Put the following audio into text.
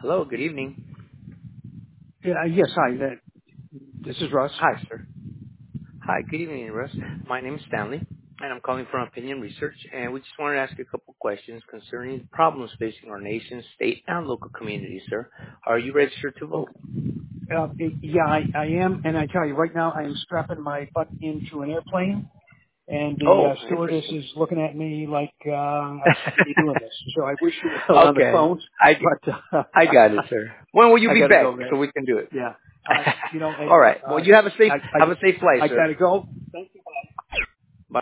Hello, good evening. Yes, hi. This is Russ. Hi, sir. Hi, good evening, Russ. My name is Stanley, and I'm calling from Opinion Research, and we just wanted to ask you a couple questions concerning problems facing our nation, state, and local communities, sir. Are you registered to vote? Yeah, I am, and I tell you, right now I am strapping my butt into an airplane, and the Oh, stewardess interesting. is looking at me like I shouldn't be doing this. So I wish you were on the Okay, phone, I, but I got it, sir. When will you I be got to back go, man. so we can do it? Yeah, All right. Well, you have a I safe flight, I got sir. to go.